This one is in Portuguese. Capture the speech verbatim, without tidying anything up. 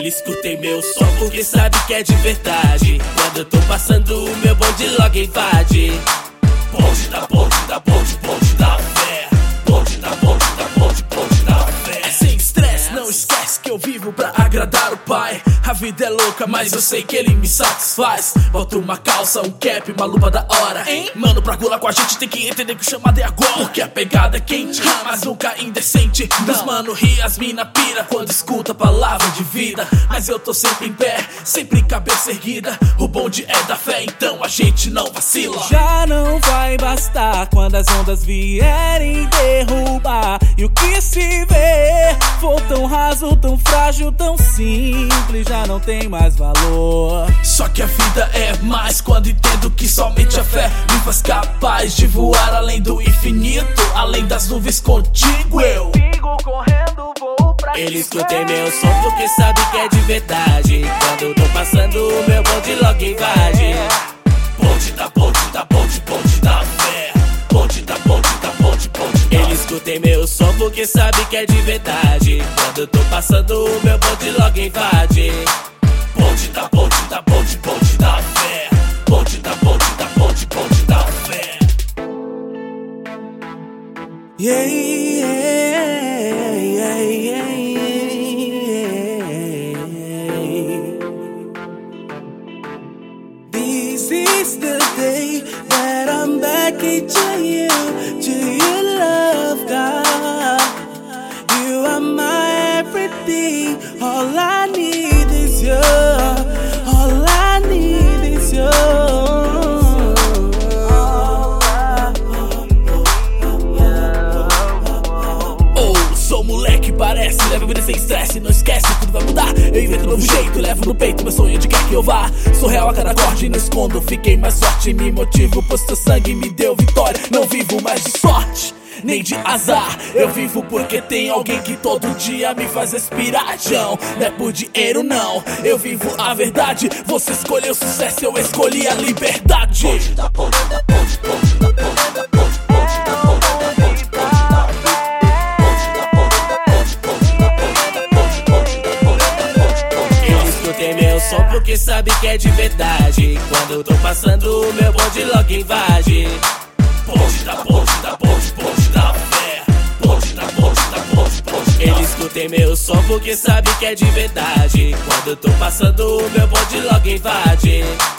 Ele escutem meu som porque sabe que é de verdade. Quando eu tô passando o meu bonde logo invade. Bonde da bonde da bonde, bonde da fé. Bonde da bonde da bonde, bonde da fé. É sem estresse, não esquece que eu vivo pra agradar o pai. A vida é louca, mas eu sei que ele me satisfaz. Boto uma calça, um cap, uma lupa da hora, hein? Mano, pra colar com a gente tem que entender que o chamado é agora. Porque a pegada é quente, mas nunca indecente. Os mano ri, as mina pira quando escuta a palavra de vida. Mas eu tô sempre em pé, sempre cabeça erguida. O bonde é da fé, então a gente não vacila. Já não vai bastar quando as ondas vierem derrubar. E o que se vê for tão raso, tão frágil, tão simples, já não tem mais valor. Só que a vida é mais quando entendo que somente a fé me faz capaz de voar além do infinito, além das nuvens contigo eu sigo correndo, vou pra Ele escutem meu som porque sabe que é de verdade. Quando eu tô passando o meu bonde logo invade. Bonde da bonde da bonde, bonde da fé. Bonde da bonde da bonde, bonde da fé. Ele escutem meu som porque sabe que é de verdade. Quando eu tô passando o meu bonde logo invade. Bonde da bonde da bonde, bonde da fé. Bonde da bonde da bonde, bonde da fé. Yeah, yeah, yeah, yeah, yeah. This is the day that I'm back into you. Do you love God? You are my everything. All I need is you. All I need is you. Sou moleque, parece, leva a vida sem estresse. Não esquece, tudo vai mudar. Eu invento um novo jeito, levo no peito meu sonho onde quer que eu vá. Sou real a cada acorde, não escondo. Fiquei mais forte, me motivo, pois teu sangue me deu vitória. Não vivo mais de sorte, nem de azar. Eu vivo porque tem alguém que todo dia me faz respirar. Não, não é por dinheiro não. Eu vivo a verdade. Você escolheu o sucesso, eu escolhi a liberdade. Bonde da bonde da bonde, bonde da bonde da bonde, bonde da bonde da bonde, bonde da fé. Tem meu som porque sabe que é de verdade. Quando eu tô passando o meu bonde logo invade. Bonde da bonde da bonde, bonde da fé. Bonde da bonde da bonde, bonde. Ele escutem meu som porque sabe que é de verdade. Quando eu tô passando o meu bonde logo invade.